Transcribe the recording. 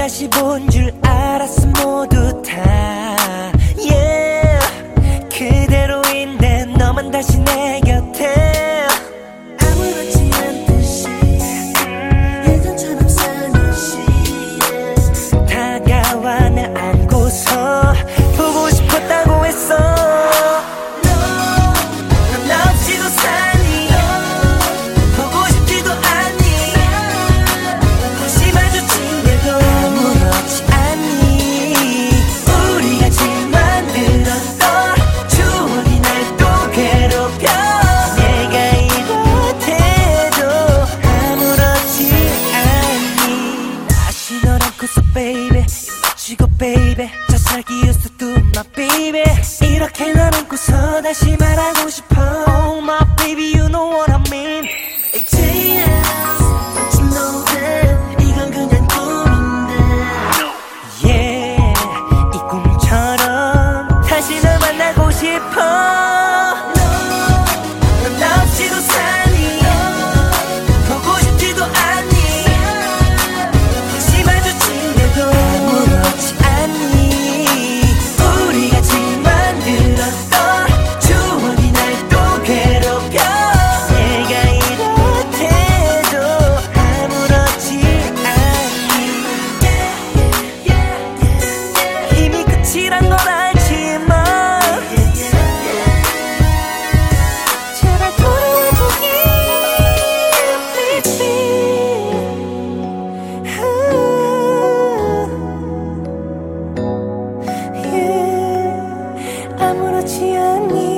다시 본 줄 알았어 모두 다 yeah. 그대로인데 너만 다시 내 곁에 아무렇지 않듯이 예전처럼 사는 시 다가와 날 안고서 보고 싶었다고 했어. 넌 없이도 사니 보고 싶지도 않니 다시 마주치게도 아무렇지 않니 우리 같이 만들었던 추억이 날 또 괴롭혀 내가 이렇대도 아무렇지 않니 다시 널 안고서 baby 미치고 baby 저 살기 used to do my baby 이렇게 널 안고서 다시 말하고 싶어 oh my baby you know what I mean ATS Don't you know that 이건 그냥 꿈인데 yeah 이 꿈처럼 다시 널 만나고 싶어. 넌 없이도 사니 보고 싶지도 않니 다시 마주치려도 아무렇지 않니 우리 같이 만들었던 추억이 날 또 괴롭혀 내가 이렇대도 아무렇지 않니 이미 끝이란 걸 알지만 제발 돌아와주기 please yeah. 아무렇지 않니